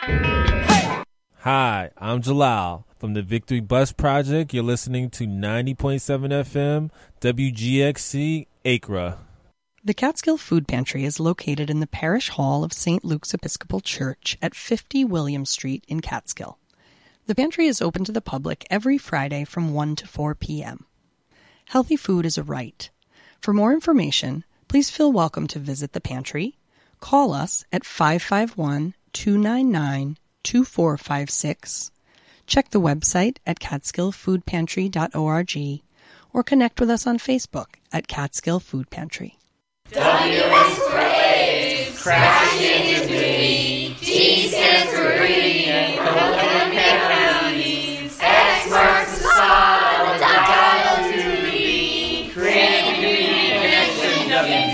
Hi, I'm Jalal. From the Victory Bus Project, you're listening to 90.7 FM, WGXC, Acra. The Catskill Food Pantry is located in the Parish Hall of St. Luke's Episcopal Church at 50 William Street in Catskill. The pantry is open to the public every Friday from 1 to 4 p.m. Healthy food is a right. For more information, please feel welcome to visit the pantry. Call us at 551-299-2456. Check the website at catskillfoodpantry.org or connect with us on Facebook at Catskill Food Pantry. W is for AIDS, crashing into duty. T stands for greedy and coconut penalties. X marks the spot on the dial to be. Creating community connection,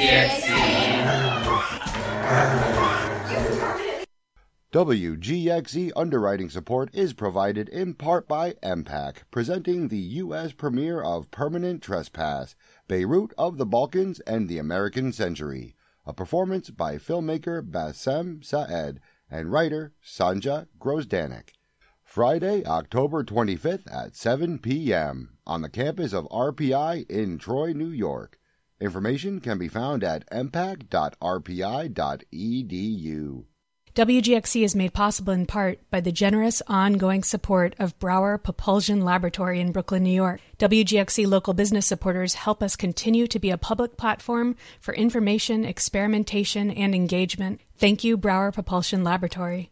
WGXE underwriting support is provided in part by MPAC, presenting the U.S. premiere of Permanent Trespass, Beirut of the Balkans and the American Century, a performance by filmmaker Bassem Saed and writer Sanja Grosdanek. Friday, October 25th at 7 p.m. on the campus of RPI in Troy, New York. Information can be found at mpac.rpi.edu. WGXC is made possible in part by the generous ongoing support of Brower Propulsion Laboratory in Brooklyn, New York. WGXC local business supporters help us continue to be a public platform for information, experimentation, and engagement. Thank you, Brower Propulsion Laboratory.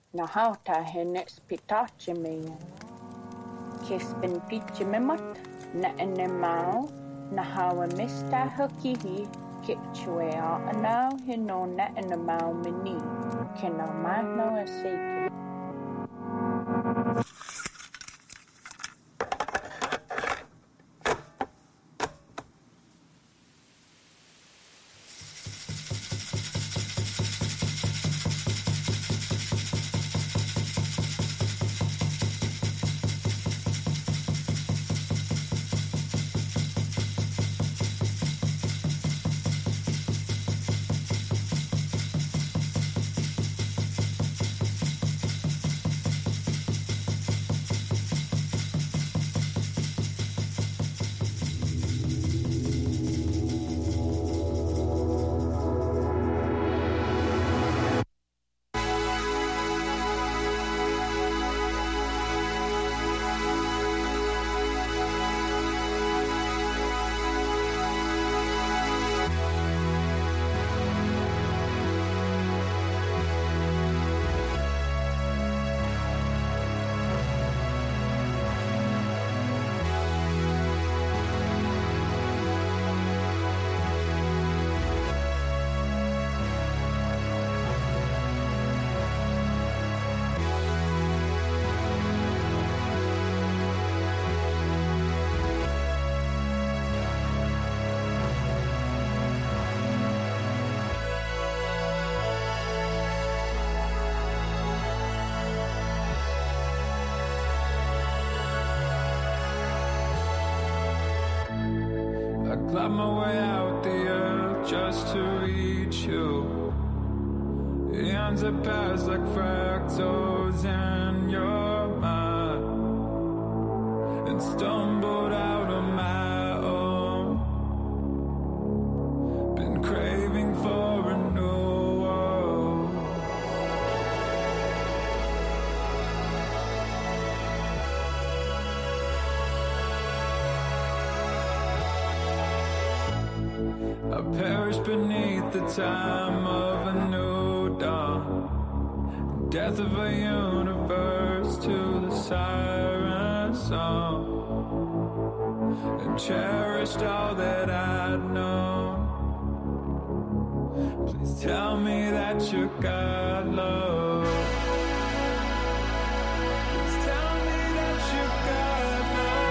Na hauta henes pitachime. Kispin pichimemat, na enemau, na hawa mista hukihi, kitchwea anau hino na enemau mini, kena mahno asake. Climb my way out the earth just to reach you. Eons have passed like fractals in your mind, and stumbled out on my own. Been craving for a new world. I perish beneath the time of a new dawn, death of a universe to the siren song, and cherished all that I'd known. Please tell me that you got love. Please tell me that you got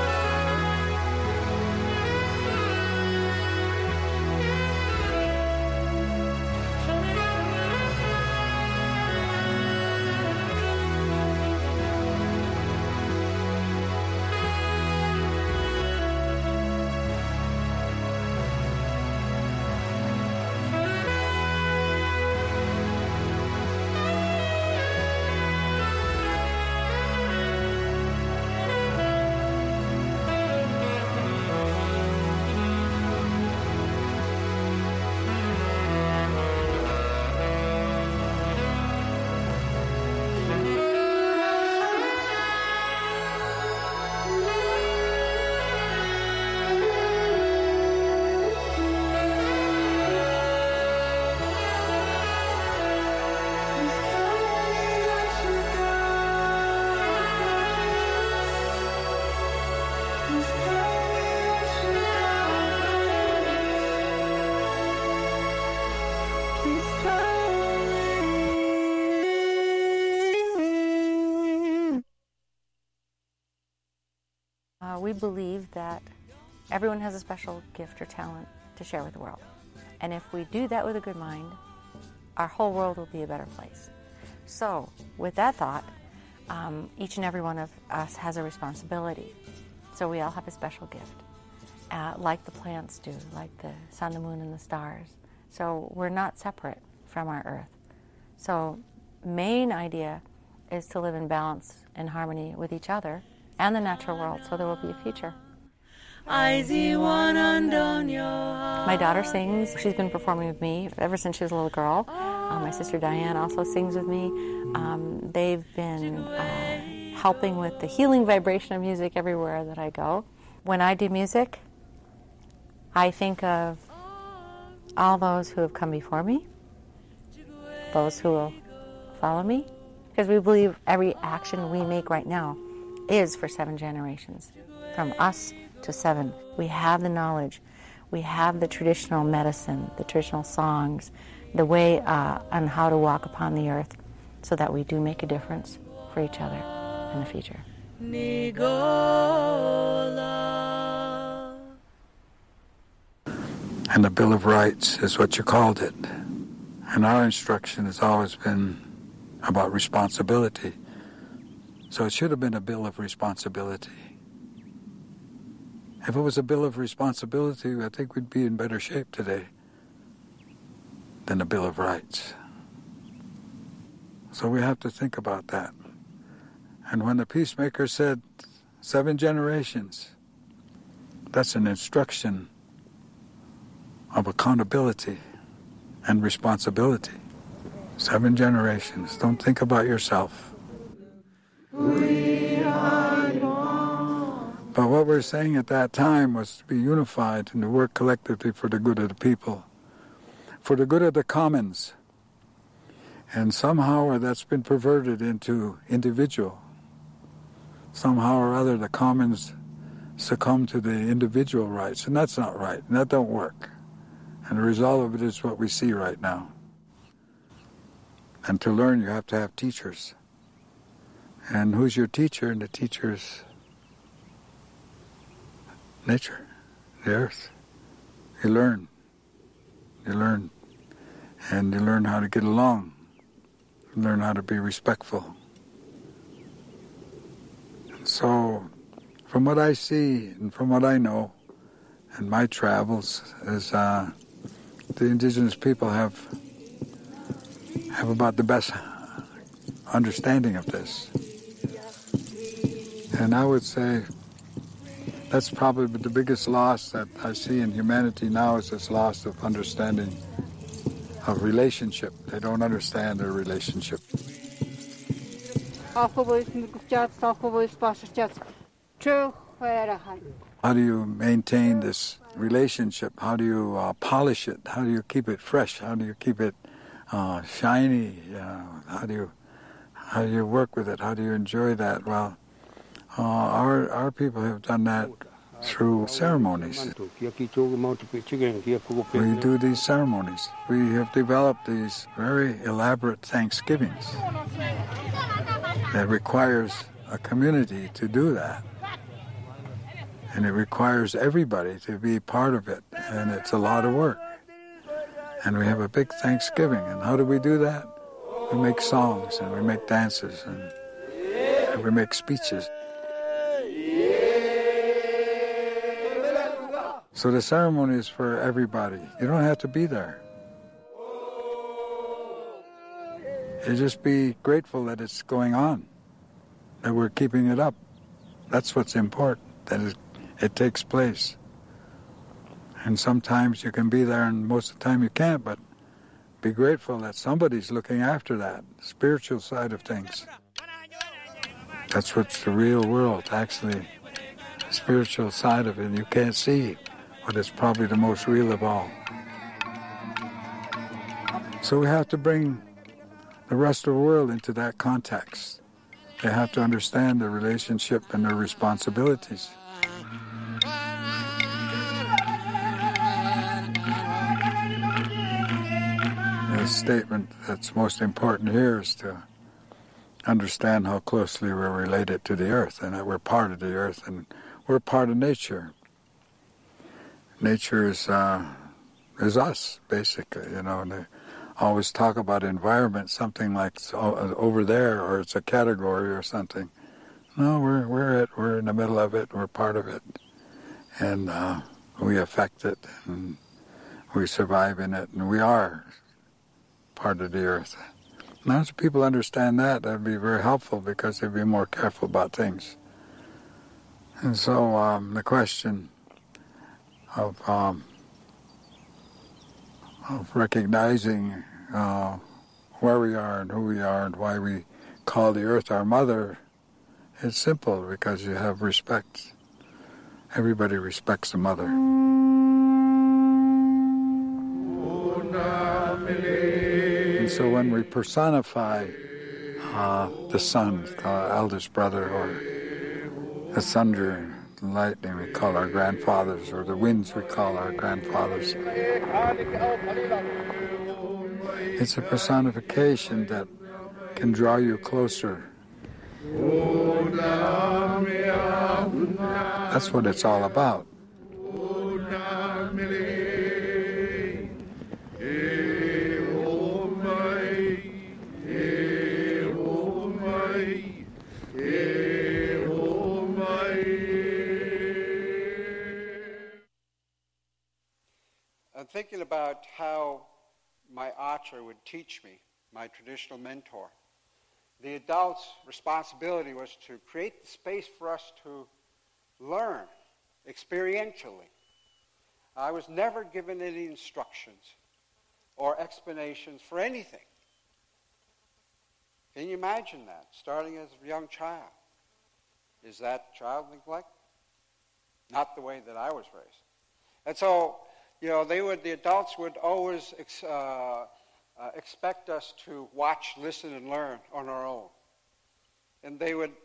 We believe that everyone has a special gift or talent to share with the world. And if we do that with a good mind, our whole world will be a better place. So, with that thought, each and every one of us has a responsibility. So we all have a special gift, like the plants do, like the sun, the moon, and the stars. So we're not separate from our earth. So main idea is to live in balance and harmony with each other and the natural world, so there will be a future. My daughter sings. She's been performing with me ever since she was a little girl. My sister Diane also sings with me. They've been helping with the healing vibration of music everywhere that I go. When I do music, I think of all those who have come before me, those who will follow me, Because we believe every action we make right now is for 7 generations, from us to 7. We have the knowledge. We have the traditional medicine, the traditional songs, the way on how to walk upon the earth so that we do make a difference for each other in the future. And the Bill of Rights is what you called it. And our instruction has always been about responsibility. So it should have been a Bill of Responsibility. If it was a Bill of Responsibility, I think we'd be in better shape today than a Bill of Rights. So we have to think about that. And when the peacemaker said 7 generations, that's an instruction of accountability and responsibility. 7 generations. Don't think about yourself. But what we're saying at that time was to be unified and to work collectively for the good of the people, for the good of the commons. And somehow that's been perverted into individual. Somehow or other the commons succumb to the individual rights, and that's not right, and that don't work. And the result of it is what we see right now. And to learn, you have to have teachers. And who's your teacher? And the teacher's nature, the earth. You learn. And you learn how to get along. You learn how to be respectful. And so, from what I see and from what I know in my travels is the indigenous people have about the best understanding of this. And I would say that's probably the biggest loss that I see in humanity now is this loss of understanding of relationship. They don't understand their relationship. How do you maintain this relationship? How do you polish it? How do you keep it fresh? How do you keep it shiny? How do you work with it? How do you enjoy that? Well, our people have done that through ceremonies. We do these ceremonies. We have developed these very elaborate Thanksgivings that requires a community to do that. And it requires everybody to be part of it, and it's a lot of work. And we have a big Thanksgiving, and how do we do that? We make songs, and we make dances, and we make speeches. So the ceremony is for everybody. You don't have to be there. You just be grateful that it's going on, that we're keeping it up. That's what's important, that it takes place. And sometimes you can be there and most of the time you can't, but be grateful that somebody's looking after that, spiritual side of things. That's what's the real world, actually, the spiritual side of it. You can't see, but it's probably the most real of all. So we have to bring the rest of the world into that context. They have to understand their relationship and their responsibilities. The statement that's most important here is to understand how closely we're related to the earth and that we're part of the earth and we're part of nature. Nature is us, basically, you know, and they always talk about environment, something like it's over there or it's a category or something. No, we're in the middle of it, we're part of it, and we affect it, and we survive in it, and we are part of the earth. Now, if people understand that, that'd be very helpful because they'd be more careful about things. And so the question of recognizing where we are and who we are and why we call the earth our mother, it's simple because you have respect. Everybody respects the mother. And so when we personify the sun, our eldest brother, or the thunder, the lightning we call our grandfathers, or the winds we call our grandfathers. It's a personification that can draw you closer. That's what it's all about. I'm thinking about how my archer would teach me, my traditional mentor. The adult's responsibility was to create the space for us to learn experientially. I was never given any instructions or explanations for anything. Can you imagine that, starting as a young child? Is that child neglect? Not the way that I was raised. And so, the adults would always expect us to watch, listen, and learn on our own. And they would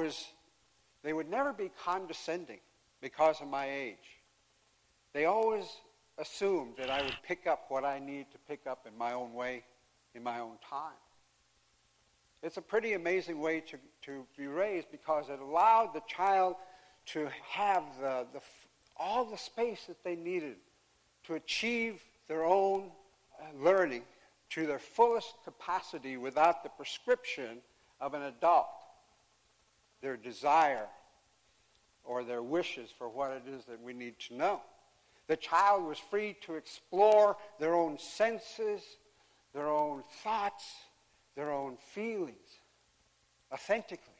never be condescending because of my age. They always assumed that I would pick up what I need to pick up in my own way, in my own time. It's a pretty amazing way to be raised, because it allowed the child to have all the space that they needed to achieve their own learning to their fullest capacity without the prescription of an adult, their desire or their wishes for what it is that we need to know. The child was free to explore their own senses, their own thoughts, their own feelings authentically,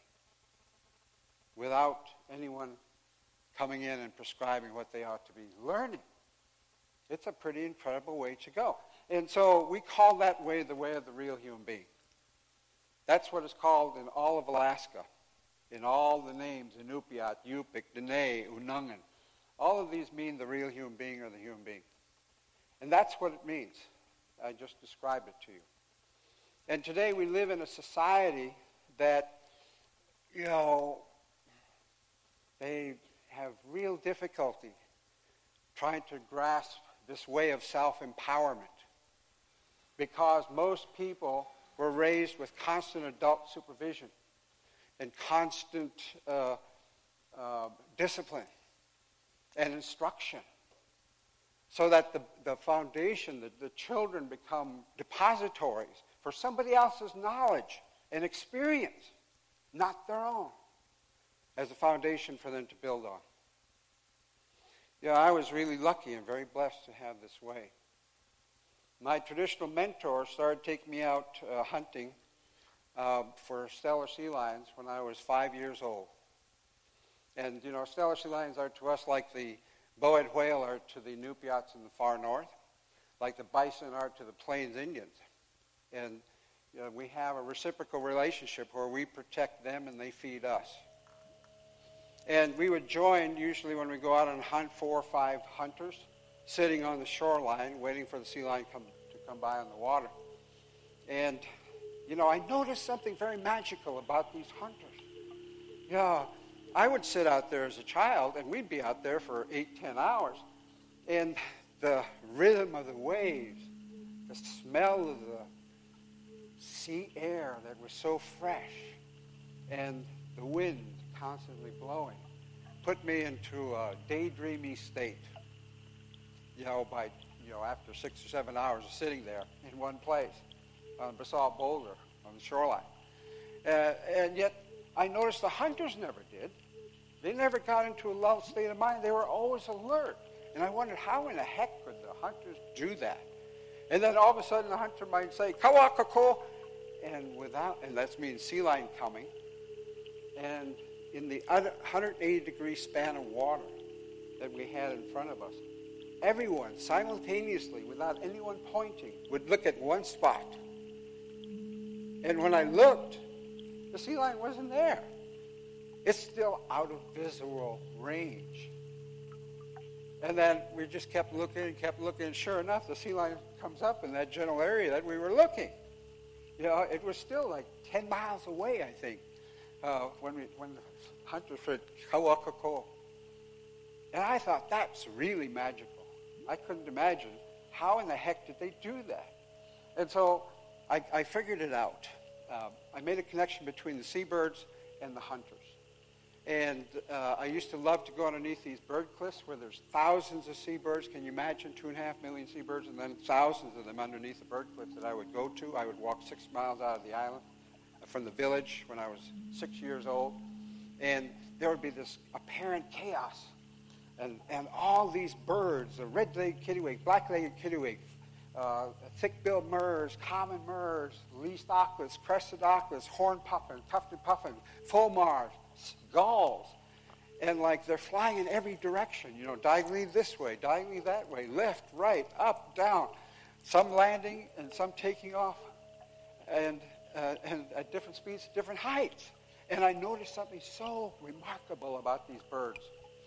without anyone coming in and prescribing what they ought to be learning. It's a pretty incredible way to go. And so we call that way the way of the real human being. That's what it's called in all of Alaska, in all the names, Inupiat, Yupik, Dene, Unungan. All of these mean the real human being or the human being. And that's what it means. I just described it to you. And today we live in a society that, they have real difficulty trying to grasp this way of self-empowerment, because most people were raised with constant adult supervision and constant discipline and instruction, so that the foundation, the children become depositories for somebody else's knowledge and experience, not their own, as a foundation for them to build on. I was really lucky and very blessed to have this way. My traditional mentor started taking me out hunting for Steller sea lions when I was 5 years old. And, Steller sea lions are to us like the bowhead whale are to the Inupiats in the far north, like the bison are to the Plains Indians. And we have a reciprocal relationship where we protect them and they feed us. And we would join, usually when we go out and hunt, 4 or 5 hunters sitting on the shoreline waiting for the sea lion to come by on the water. And, I noticed something very magical about these hunters. I would sit out there as a child, and we'd be out there for 8-10 hours. And the rhythm of the waves, the smell of the sea air that was so fresh, and the wind constantly blowing, put me into a daydreamy state. After 6 or 7 hours of sitting there in one place on a basalt boulder on the shoreline. And yet, I noticed the hunters never did. They never got into a lulled state of mind. They were always alert. And I wondered, how in the heck could the hunters do that? And then all of a sudden, the hunter might say, "Kawakako," and that means sea lion coming. And in the 180-degree span of water that we had in front of us, everyone simultaneously, without anyone pointing, would look at one spot. And when I looked, the sea lion wasn't there. It's still out of visual range. And then we just kept looking, and sure enough, the sea lion comes up in that general area that we were looking. It was still like 10 miles away, I think, when the hunters were at Kawakako. And I thought, that's really magical. I couldn't imagine how in the heck did they do that. And so I figured it out. I made a connection between the seabirds and the hunters. And I used to love to go underneath these bird cliffs where there's thousands of seabirds. Can you imagine 2.5 million seabirds and then thousands of them underneath the bird cliff that I would go to? I would walk 6 miles out of the island from the village when I was 6 years old. And there would be this apparent chaos. And all these birds, the red-legged kittiwake, black-legged kittiwake, thick-billed murres, common murres, least auklets, crested auklets, horned puffin, tufted puffin, fulmars, gulls. And like they're flying in every direction, diagonally this way, diagonally that way, left, right, up, down. Some landing and some taking off and at different speeds, different heights. And I noticed something so remarkable about these birds.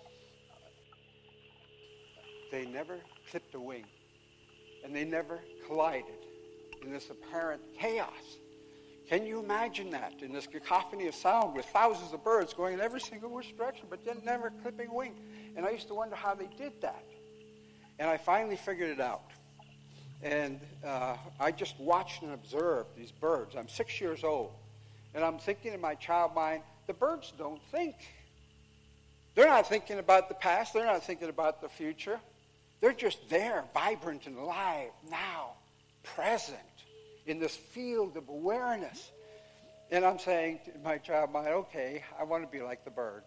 They never clipped a wing, and they never collided in this apparent chaos. Can you imagine that, in this cacophony of sound with thousands of birds going in every single which direction, but then never clipping a wing? And I used to wonder how they did that. And I finally figured it out. And I just watched and observed these birds. I'm 6 years old, and I'm thinking in my child mind, the birds don't think. They're not thinking about the past. They're not thinking about the future. They're just there, vibrant and alive, now, present, in this field of awareness. And I'm saying to my child mind, okay, I want to be like the birds.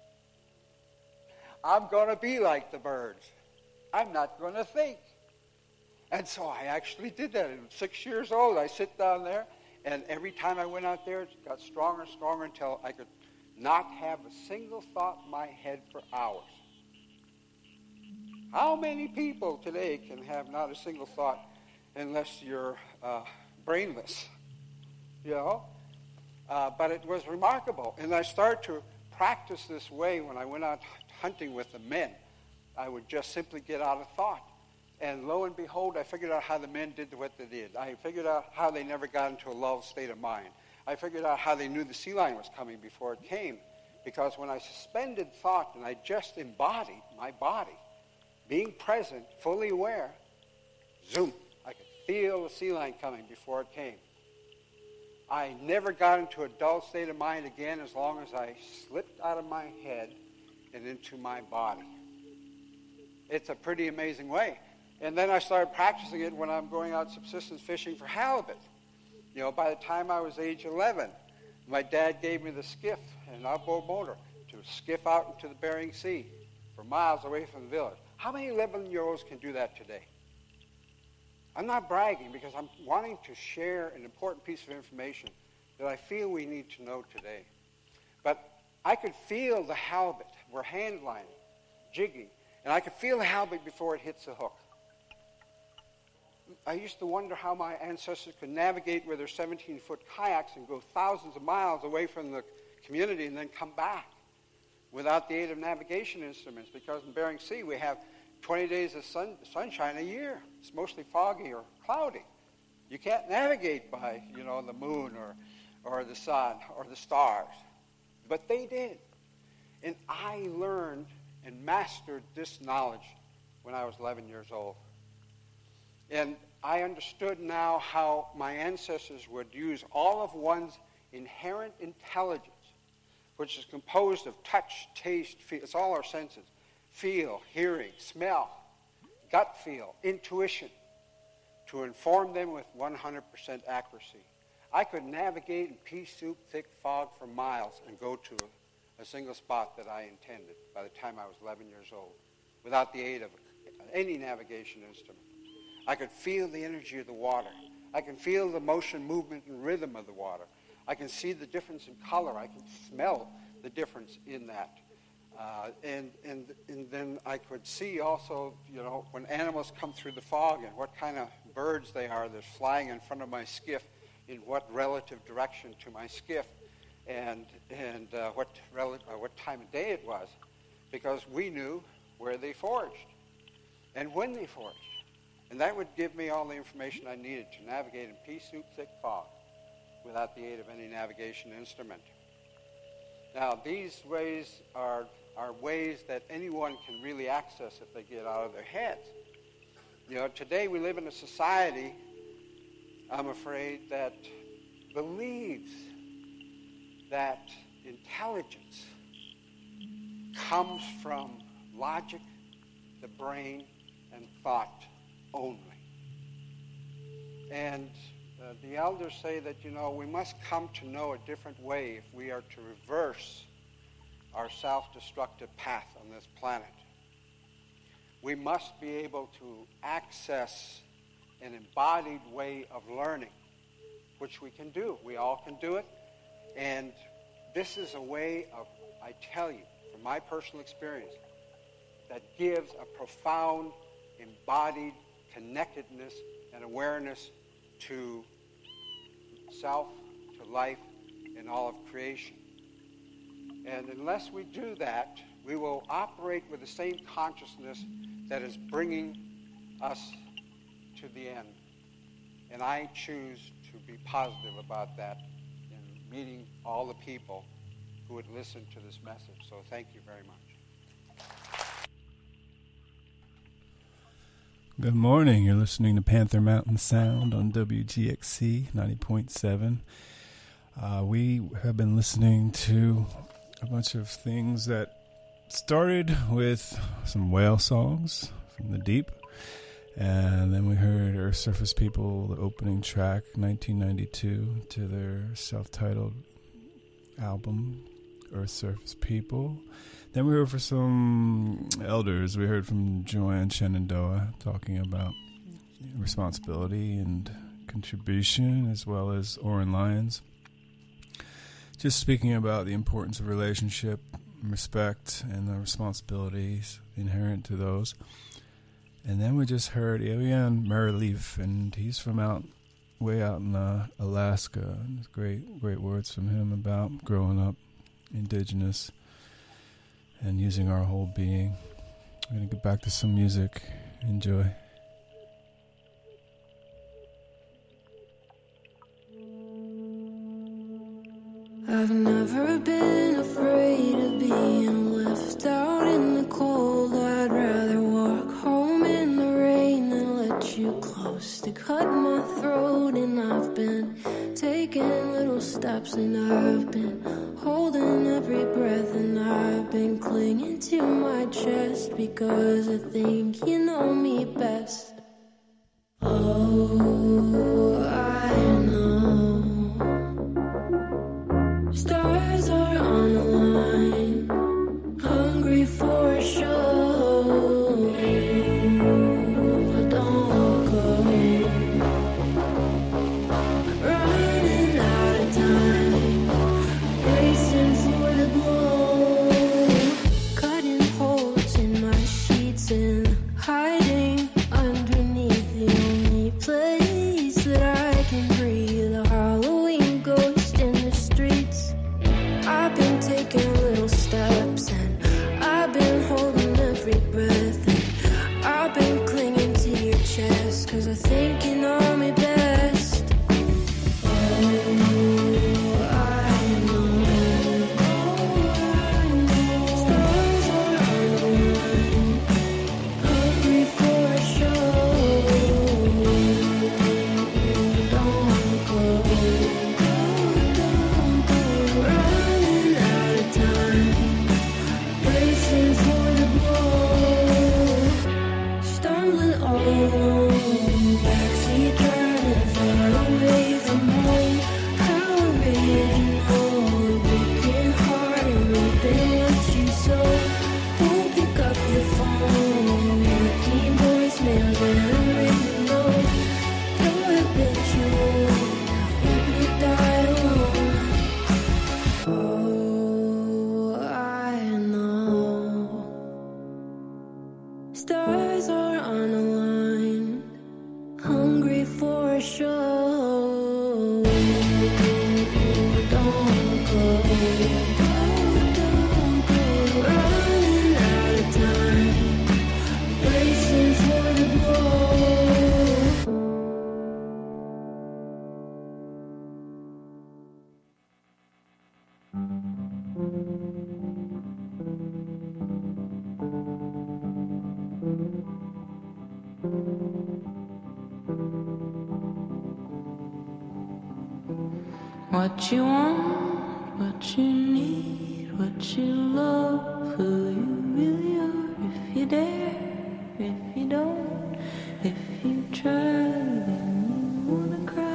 I'm going to be like the birds. I'm not going to think. And so I actually did that. At 6 years old, I sit down there, and every time I went out there, it got stronger and stronger until I could not have a single thought in my head for hours. How many people today can have not a single thought unless you're brainless? But it was remarkable. And I started to practice this way when I went out hunting with the men. I would just simply get out of thought. And lo and behold, I figured out how the men did what they did. I figured out how they never got into a lulled state of mind. I figured out how they knew the sea lion was coming before it came. Because when I suspended thought and I just embodied my body, being present, fully aware, zoom, I could feel the sea lion coming before it came. I never got into a dull state of mind again as long as I slipped out of my head and into my body. It's a pretty amazing way. And then I started practicing it when I'm going out subsistence fishing for halibut. By the time I was age 11, my dad gave me the skiff, an outboard motor, to skiff out into the Bering Sea for miles away from the village. How many 11-year-olds can do that today? I'm not bragging because I'm wanting to share an important piece of information that I feel we need to know today. But I could feel the halibut. We're hand lining, jigging, and I could feel the halibut before it hits the hook. I used to wonder how my ancestors could navigate with their 17-foot kayaks and go thousands of miles away from the community and then come back without the aid of navigation instruments, because in Bering Sea we have 20 days of sunshine a year. It's mostly foggy or cloudy. You can't navigate by, the moon or the sun or the stars. But they did. And I learned and mastered this knowledge when I was 11 years old. And I understood now how my ancestors would use all of one's inherent intelligence, which is composed of touch, taste, feel. It's all our senses. Feel, hearing, smell, gut feel, intuition, to inform them with 100% accuracy. I could navigate in pea-soup thick fog for miles and go to a single spot that I intended by the time I was 11 years old, without the aid of any navigation instrument. I could feel the energy of the water. I can feel the motion, movement, and rhythm of the water. I can see the difference in color. I can smell the difference in that. And then I could see also, when animals come through the fog and what kind of birds they are that's flying in front of my skiff, in what relative direction to my skiff, and what time of day it was, because we knew where they foraged and when they foraged. And that would give me all the information I needed to navigate in pea-soup thick fog. without the aid of any navigation instrument. Now, these ways are ways that anyone can really access if they get out of their heads. You know, today we live in a society, I'm afraid, that believes that intelligence comes from logic, the brain, and thought only. And the elders say that, you know, we must come to know a different way if we are to reverse our self-destructive path on this planet. We must be able to access an embodied way of learning, which we can do. We all can do it. And this is a way of, I tell you, from my personal experience, that gives a profound embodied connectedness and awareness to self, to life, and all of creation. And unless we do that, we will operate with the same consciousness that is bringing us to the end. And I choose to be positive about that in meeting all the people who would listen to this message. So thank you very much. Good morning. You're listening to Panther Mountain Sound on WGXC 90.7. We have been listening to a bunch of things that started with some whale songs from the deep, and then we heard Earth Surface People, the opening track, 1992, to their self-titled album, Earth Surface People. Then we heard from some elders. We heard from Joanne Shenandoah talking about responsibility and contribution, as well as Oren Lyons just speaking about the importance of relationship, respect, and the responsibilities inherent to those. And then we just heard Elian Merleaf, and he's from way out in Alaska. And great words from him about growing up indigenous and using our whole being. We're going to get back to some music. Enjoy. I've never been afraid of being left out in the cold. I'd rather walk home in the rain than let you close to cut my throat. And I've been taking little steps, and I've been holding every breath, and I've been clinging to my chest because I think you know me best. Oh, I know. Stars are on the line, hungry for a show. Don't go, running out of time, racing for the glow, cutting holes in my sheets and hiding underneath the only place that I can breathe. A Halloween ghost in the streets. I've been taking little steps, and I've been holding every breath, and I've been clinging to your chest, 'cause I think you know me best. Oh, I know. Stars are on the line, hungry for a show. Don't go, running out of time, racing for the blow, stumbling all alone, backseat driving far away from home. How original, breaking heart and reaping what you sow. Won't pick up the phone, making voicemails and unwritten notes. You're habitual, hope you die alone. Oh, I know. Stars are on a line, hungry for a show. Don't go, running out of time, racing for the glow. What you want, what you need, what you love, who you really are. If you dare, if you don't, if you try, then you wanna cry.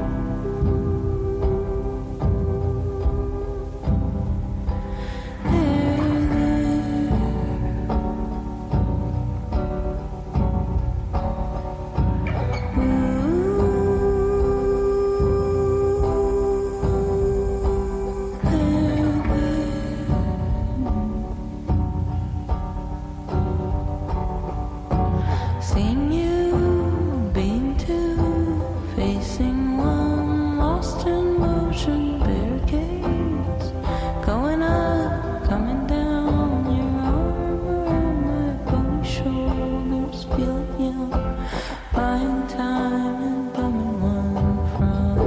Seeing you, being two, facing one, lost in motion, barricades, going up, coming down, your arm around my bony shoulders, feeling young, buying time and bumming one from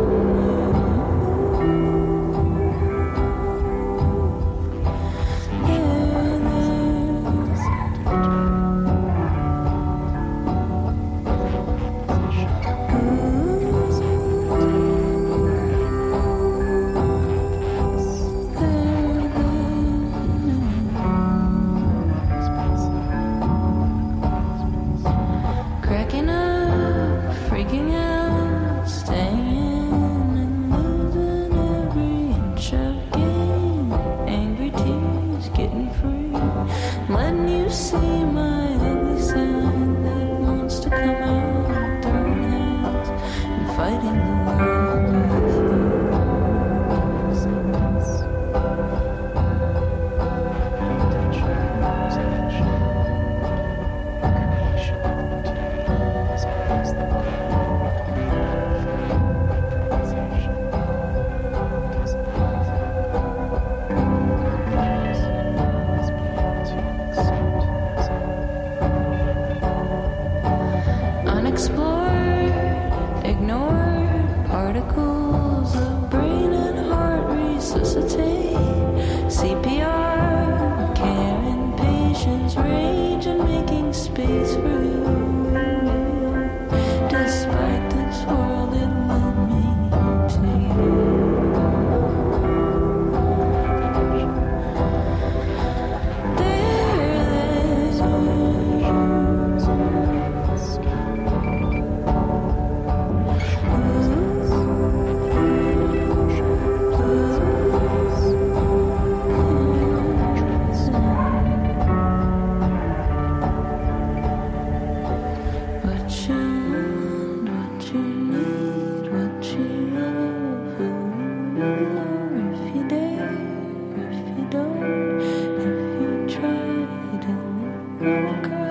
you. Yeah, there's cracking up, freaking out, staying in and losing every inch of gain. Angry tears, getting free, letting you see my ugly side that wants to come out, throwing hands and fighting the world with you. Unexplored, ignored, particles of brain and heart resuscitate. CPR, care and patience, rage and making space for you. Despite this world, it led me to you. What you want, what you need, what you love, who you are. If you dare, if you don't, if you try, don't wanna cry.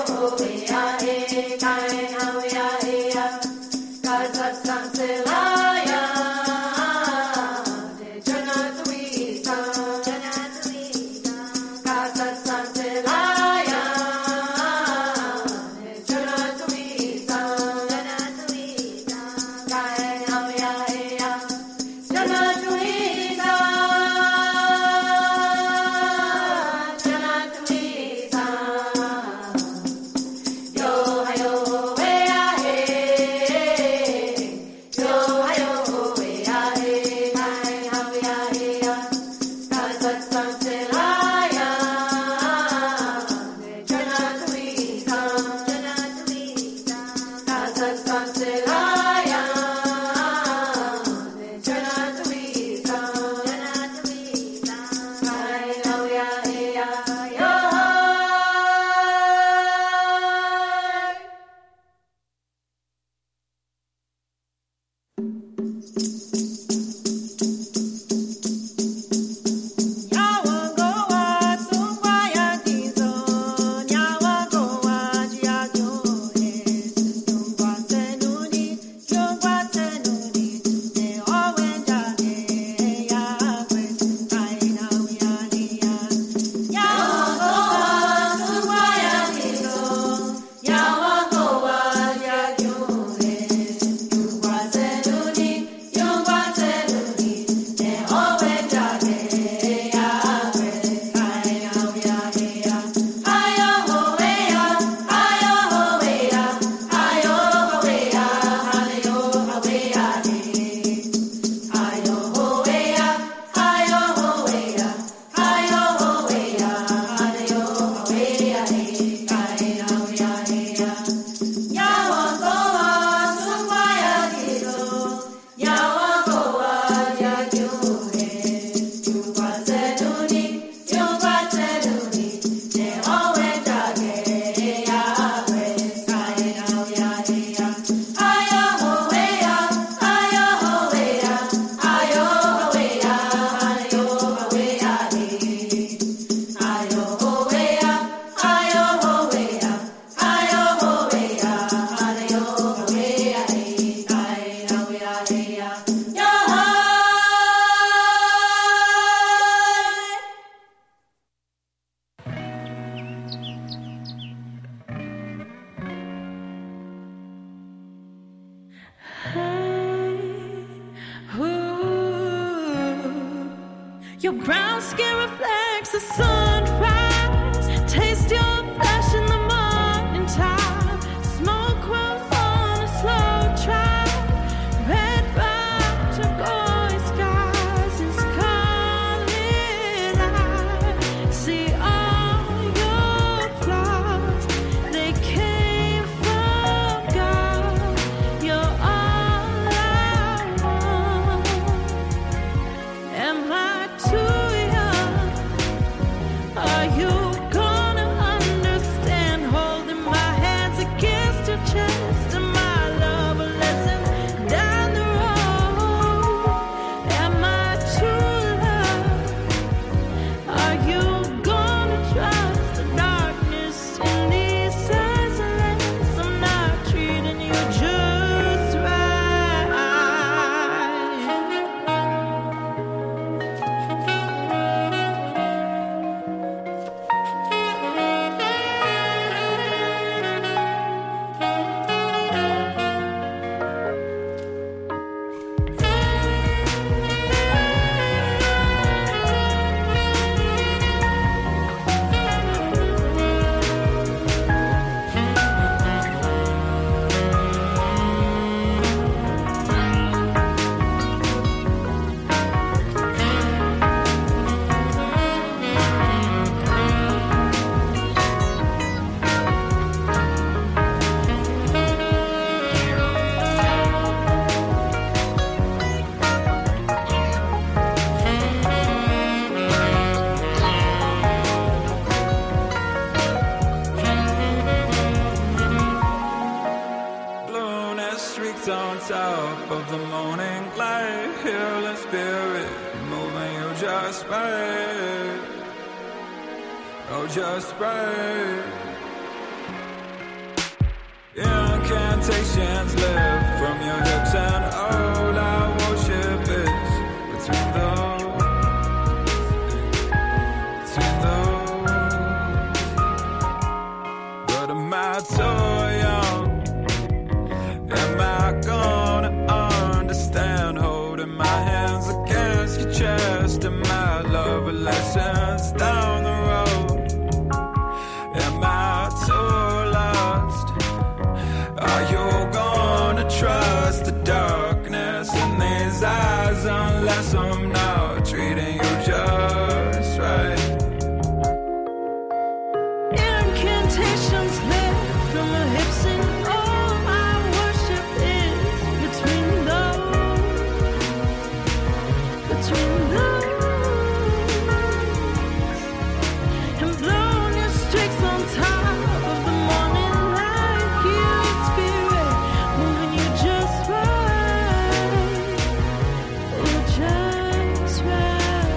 Your brown skin reflects the sunrise. Taste your flesh in the morning time. Smoke rolls on a slow drive. Red bar, turquoise skies and scarlet eyes. See all your flaws, they came from God. You're all I want. Am I too young? Are you gonna understand? Holding my hands against your chest, and my love a lesson down the road. Am I too love? Are you gonna trust the darkness in these eyes unless I'm not treating you just right? Blueness streaks on top of the morning light. Healing spirit, moving you just right. Oh, just right. incantations live from your hips, and all our worship is between those. But am I too young? Am I gonna understand? Holding my hands against your chest, and my love lessons down the road. Am I too lost? Are you gonna trust the darkness in these eyes unless I'm not treating you just right? Incantations live from her hips, and all I worship is between those, and blowing your streaks on top of the morning like you spirit, moving you just right, oh just right.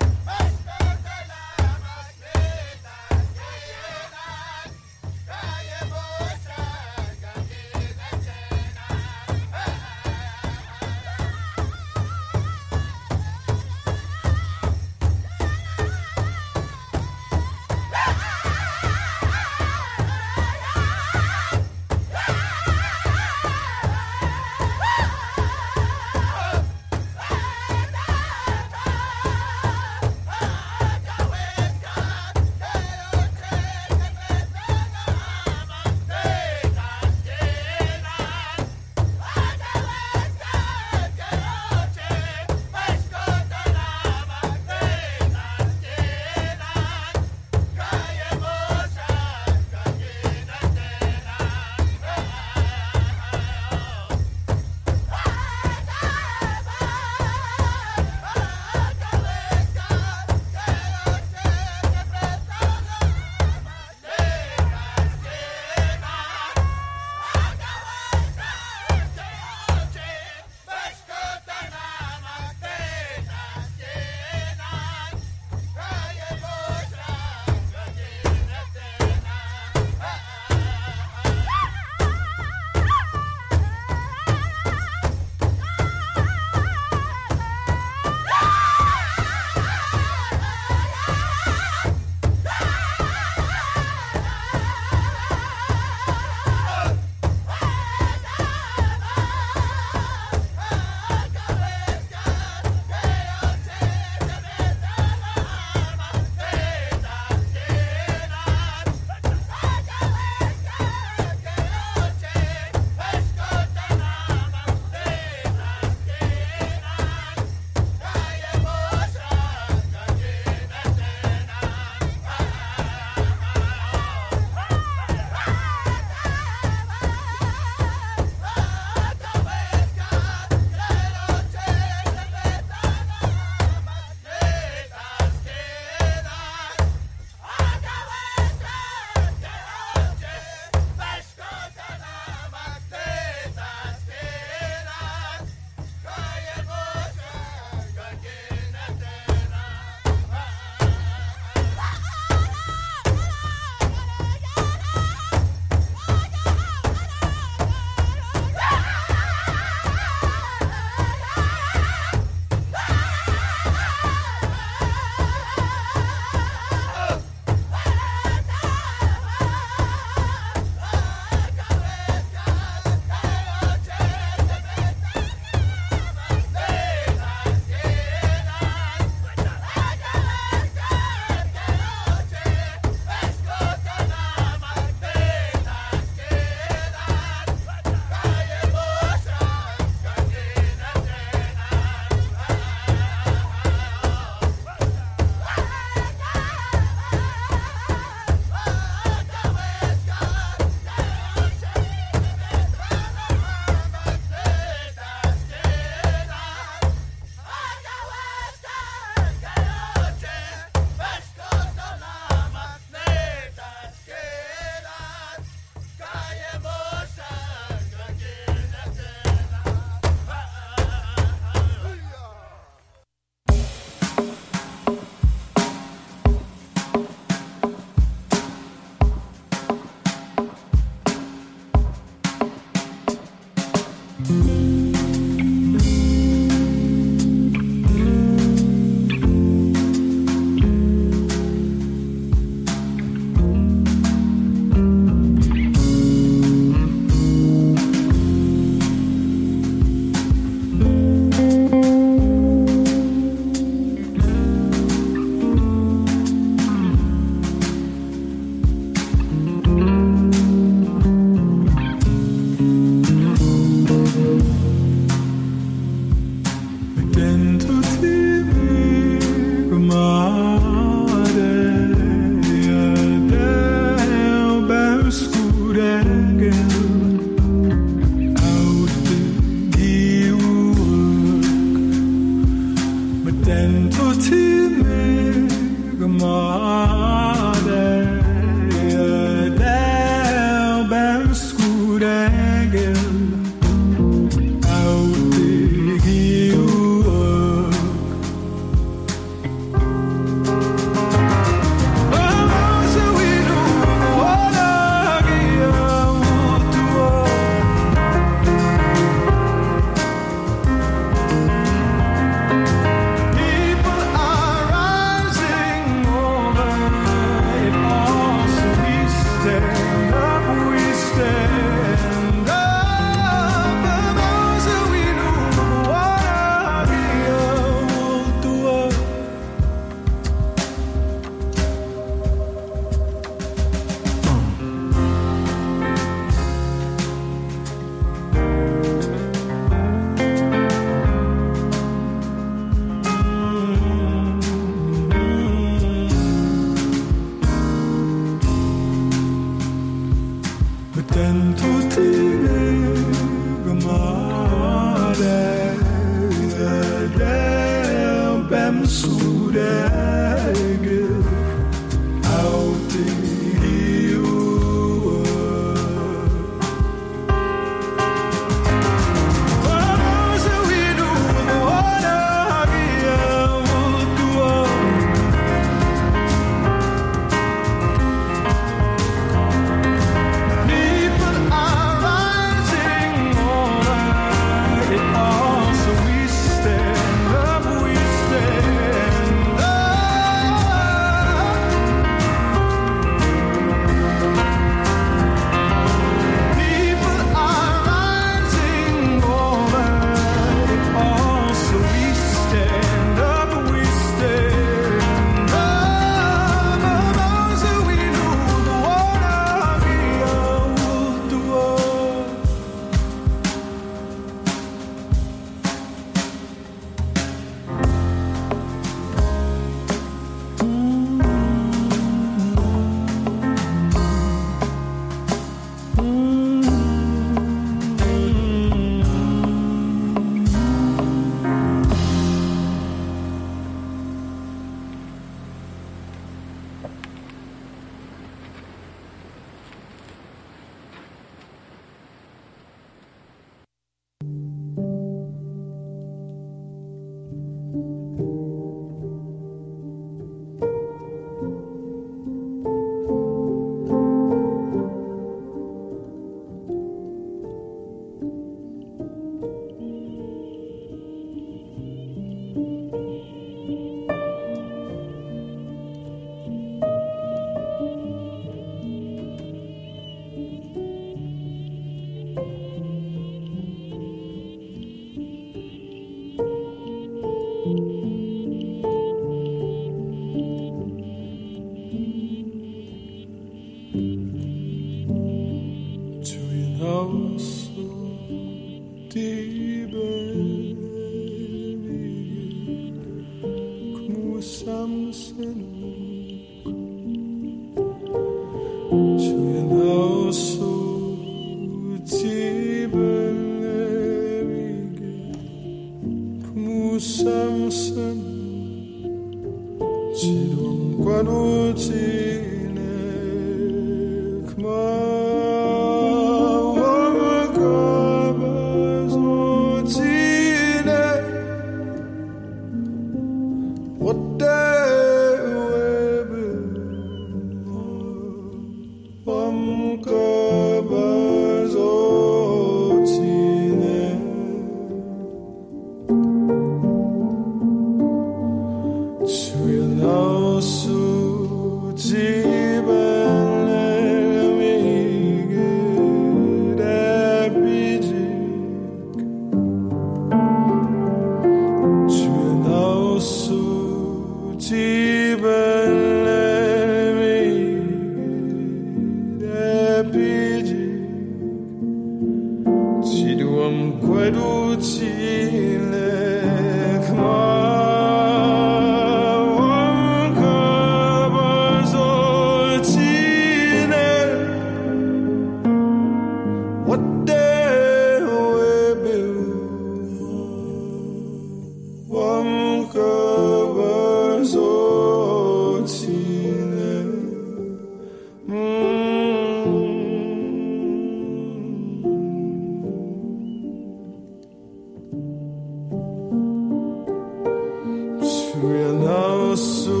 real love soon.